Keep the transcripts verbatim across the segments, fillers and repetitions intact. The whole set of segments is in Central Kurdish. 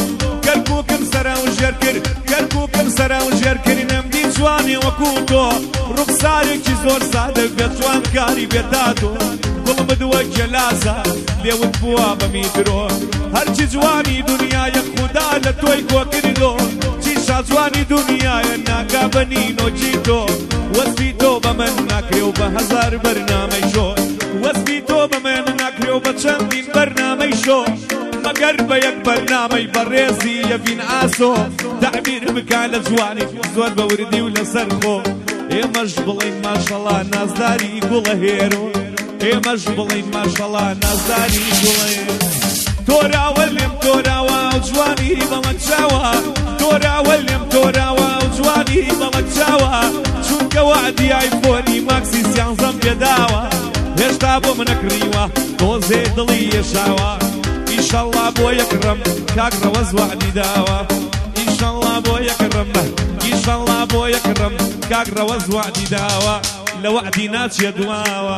كركوكم سرا وجر كر كركوكم سرا وجر كر نمدي جواني وكوتو رخصارك زور صادق بيتوان كاري بيتاتو كل مدوى جلاسة ليوت بوا بميدرو هرچی جوانی دنیا خدا لتوی کو کردو چیشا جوانی دنیا ناگا بنینو چیتو وصفی تو بمن نکریو به هزار برنامه شو وصفی تو بمن نکریو به چندین برنامه شو مگر به یک برنامه برزی یبین آسو تعبیر بکال جوانی زور بوردی و لسرخو ایمش بلین ماشالله نازداری گوله هیرو ایمش بلین ماشالله نازداری گوله تورا ولیم تورا و جوانی بمچاوا تورا ولیم تورا و جوانی بمچاوا چونکە وعدی آیفۆنی ماکسی سیانزەم پێداوە هێشتا بۆ منەکڕیوە تۆزێ دڵی ێشاوە ئیشەڵڵا بۆ یەکڕەم کاکڕەوە زوعدی داوە ئیشەڵڵا بۆ یەکڕەم ئیشەڵڵا بۆ یەکڕەم کاکڕەوە زوعدی داوە لە وعدی ناچێ دواوە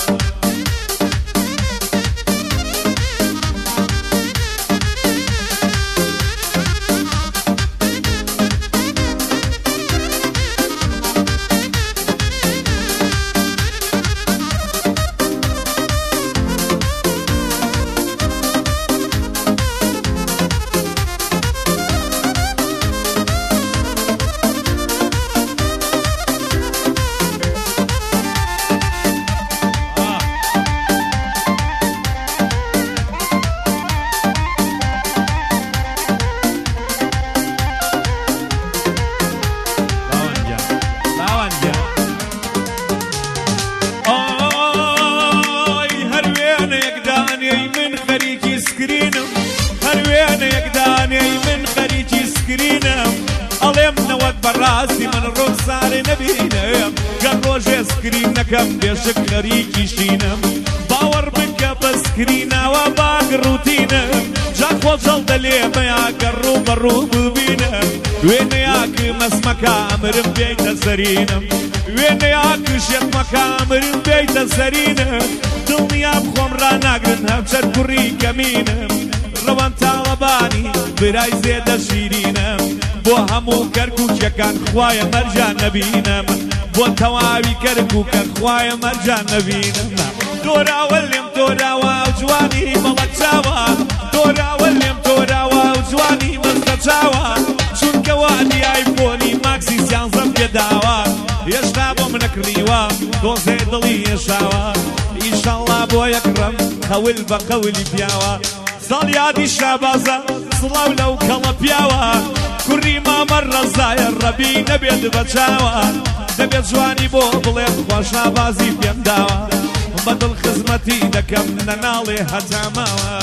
براسي من الرخصار نبينا قال روجي سكرين نكم بيشك خريكي شينا باور بك بسكرينا وباق روتينا جاك وجل دلي ما يقرو برو ببينا وين ياك مسمك امر بيت سرينا وين ياك شيخ مكامر بيت سرينا دنيا بخوم رانا قرنها بشر كري كمينا روان طالباني براي زيادة شيرينا بۆ هەموو کەرکووکیەکان خوایە مەرجان نەبینم بۆ تەواوی کەرکووکە خوایە مەرجان نەبینم تۆراوە لێم تۆراوە و جوانی مەڵە چاوە تۆراوە لێم تۆراوە و جوانی مەستە چاوە چونکە وعدی ئایفۆنی ماکسی سیانزەم پێداوە هێشتا بۆ منەکڕیوە دۆزێ دڵی ێشاوە ئیشەڵڵا بۆ یەکڕەم قەول بە قەولی پیاوە ساڵ یادی شابازە سڵاو لەو کەڵە پیاوە کوڕی مامە ڕەزایە ڕەبی نەبێت بەچاوە دەبێت جوانی بۆ بڵێت خۆشابازی پێم داوە بەدڵ خزمەتی دەکەم نەناڵێ هەتاماوە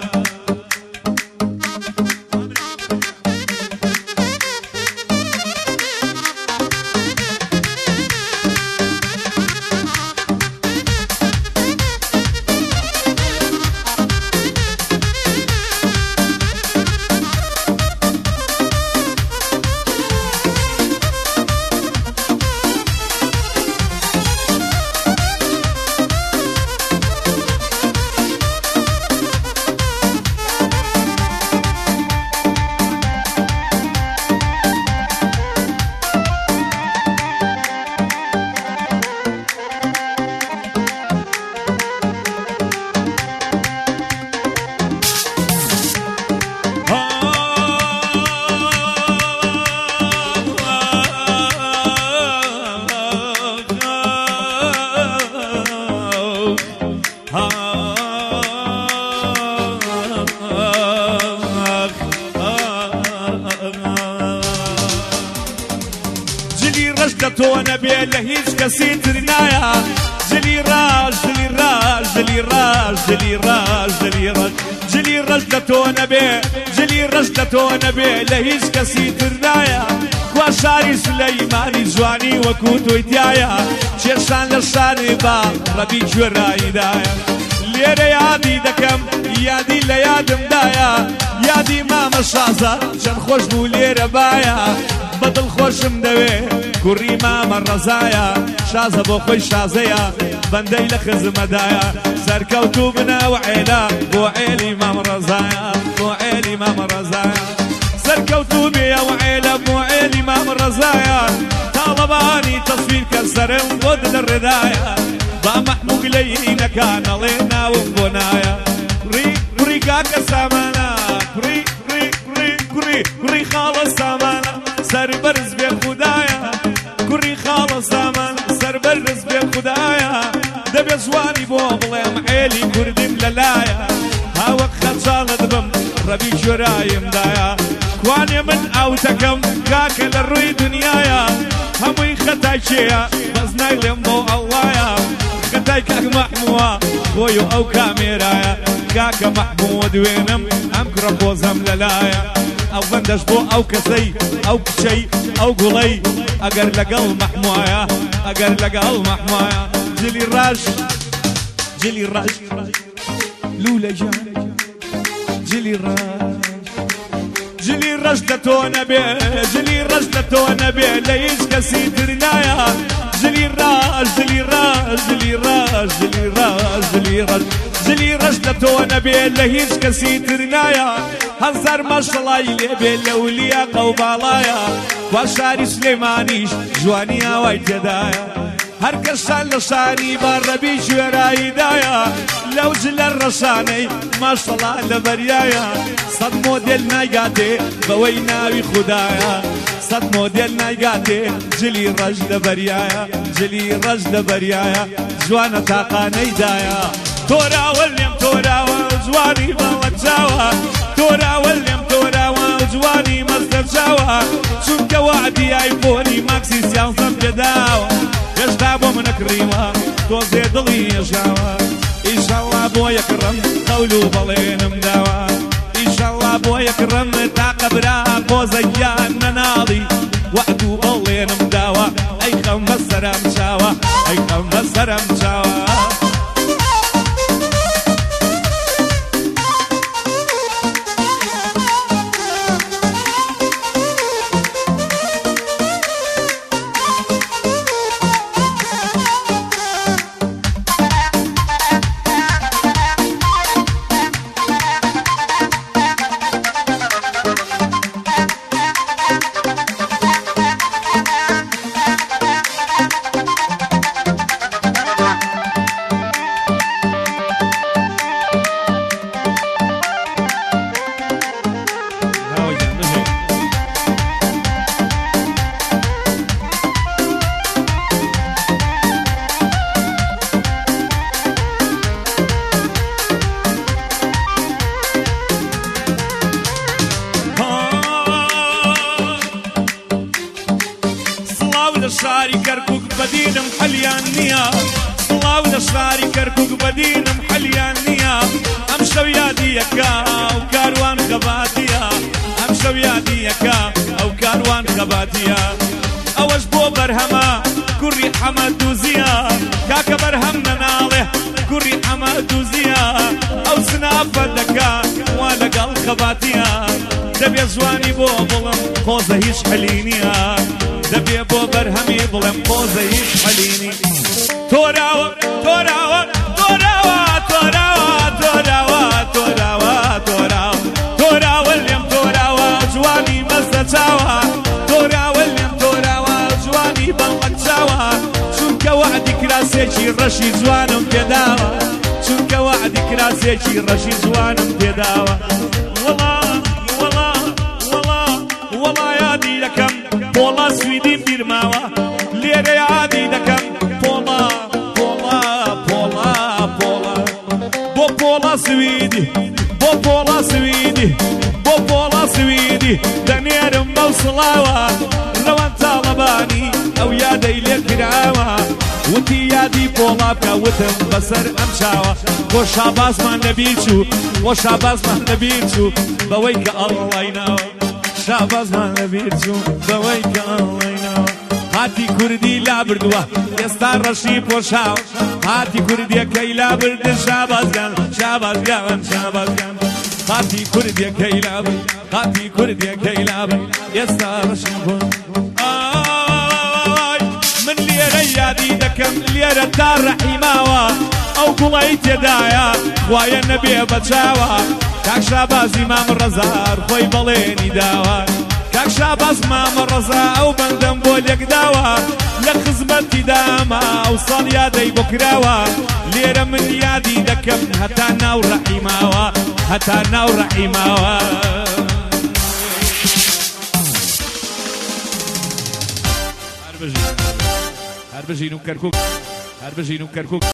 تۆ نەبێ لە هیچ کەسی تر نایە جلی ڕاش جلی ڕاش جلی ڕاش جلی ڕاش جلی ڕاش جلی ڕەش لە تۆ نەبێ جلی ڕەش لە تۆ نەبێ لە هیچ کەسی تر نایە خوا شاری سولەیمانی جوانی وەکو تۆی تایە کێشان لە شاری با ڕەبی گوێڕاییدایە لێرە یادی دەکەم یادی لە یادمدایە یادی مامە شازە چەند خۆش بوو لێرە باە بەدڵ خۆشم دەوێ کوڕی مامە ڕەزایە شازە بۆ خۆی شازەیە بەندەی لە خزمەدایە سەرکەوتوو بنەوە عێلا بۆ عێلی مامە ڕەزایە بۆ عێلی مامە ڕەزایە مەکتوب بێ و عێلە بۆ عێلی مام ڕەزایە تاڵەبانی تەسویر کە سەرم بۆ دلە ڕێدایە با مەحموود لەیینەکان ئەڵێ ناوم بۆ نایە کوڕی کوڕی کاکە سامانە کوڕی کوڕی کوڕی کوڕی کوڕی خاڵە سامانە سەربەرز بێ خودایە کوڕی خاڵە سامانە سەربەرز بێ خودایە دەبێ زوانی بۆ بڵێم عێلی کوردیم لەلایە هاوەک خەجاڵت بم ڕەبی جۆرایمدایە کوانێ من ئاوتەکەم کاکە لە ڕووی دنیایە هەمووی خەتای چێیە بەس نایڵێم بۆ ئەڵڵایە خەتای کاک مەحمووە بۆی و ئەو کامێرایە کاکە مەحمووە دوێنم ئەم کوڕە خۆزەم لەلایە ئەو بەندەش بۆ ئەو کەسەی ئەو کچەی ئەو گوڵەی ئەگەر لەگەڵ مەحموایە ئەگەر لەگەڵ مەحموایە جلی ڕاش جلی ڕاش لولە جان جلی ڕاش جلی ڕەش لە تۆ نەبێ جلی ڕەش لە تۆ نەبێ لە هیچ کەسی تر نایە جلی ڕاش جلی ڕاش جلی ڕاش جلی ڕاش جلی ڕاش جلی ڕەش لە تۆ نەبێ لە هیچ کەسی تر نایە هەزار ماشەڵای لێبێ لە ولیا قەوباڵایە وا شاری سلێمانیش جوانی ئاوای تێدایە هەر کەسان لە شاری باڕەبی ژێراییدایە لەو جلە ڕەشانەی ماشەڵا لە بەریایە سەد مۆدێل نایگاتێ بەوەی ناوی خودایە سەد مۆدێل نایگاتێ جلی ڕەش لە بەریایە جلی ڕەش لە بەریایە جوانە تاقانەیدایە تۆراوە لێم تۆراوە جوانی بەڵە چاوە تۆراوە لێم تۆراوە جوانی مەستەر چاوە چونکە وعدی ئایفۆنی ماکسی سیانزەم پێداوە هێشتا بۆ منە کڕیوە تۆزێ دڵی هێژاوە ئیشەڵڵا بۆ یەکڕەم قەول و بەڵێنم داوە ئیشەڵڵا بۆ یەکڕەم تاقە برا پۆزە گیان نەناڵی وعد و بەڵێنم داوە ئەی خەم بەسەرم چاوە ئەی خەم بەسەرم چاوە شاری کەرکووک بەدینم حەلیان نییە سڵاو لە شاری کەرکووک بەدینم حەلیان نییە ئەم شەو یادیەکە ئەو کاروان خەباتیە ئەم شەو یادیەکە ئەو کاروان خەباتیە ئەوەش بۆ بەرهەمە کوڕی حەمەد دووزیە کاکە بەرهەم نەناڵێ کوڕی حەمەد دووزیە ئەو سنافە دەکا وا لەگەڵ خەباتیە دەبێ زوانی بۆ بڵم قۆزە هیچ حەلی نییە دەبێ بۆ بەرهەمی بڵێم قۆزە هیچ حەلینی تۆراوە تۆراوە تۆراوە تۆراوە تۆراوە تۆراوە تۆراوە تۆراوە لێم تۆراوە جوانی مەستە چاوە تۆراوە لێم تۆراوە جوانی بەڵەک چاوە چونکە وعدی کراسێکی ڕەشی جوانم پێداوە چونکە وعدی کراسێکی ڕەشی جوانم پێداوە وەڵا وەڵا وەڵا وەڵا یادی دەکەم پۆڵا سویدیم بیرماوە لێرە یادی دەکەم پۆڵا پۆڵا پۆڵا پۆڵا بۆ پۆڵا سویدی بۆ پۆڵا سویدی بۆ پۆڵا سویدی دەنێرم بەو سڵاوە ڕەوەن تاڵەبانی ئەو یادەی لێ کراوە وتی یادی پۆڵا بکە وتم بەسەر ئەم چاوە بۆ شابازمان لەبیر چوو بۆ شابازمان لەبیر چوو بەوەی کە ئەڵڵایناوە شابازمان لەبیر چوو بەوەی کە ئەڵڵایناوە هاتی کوردی لا بردووە ئێستا ڕەشی پۆشاوە هاتی کوردیەکەی لا بردن شابازگان شابازگان شابازگان هاتی کوردیەکەی لا برد هاتی کوردیەکەی لا برد ئێستا ڕەشی ئای من لێرە یادی دەکەم لێرە تا ڕەحیماوە ئەو گوڵەی تێدایە خوایە نەبێ بەچاوە کاک شابازی مام ڕەزار خۆی بەڵێنی داوە کاک شاباز مامە ڕەزا ئەو بەندەم بۆ لێکداوە لە خزمەتی داما ئەو ساڵ یادەی بۆ کراوە لێرە من یادی دەکەم هەتا ناو ڕەحیماوە هەتا ناو ڕەحیماوە هەر بژین و کەرکووک هەر بژین و کەرکووک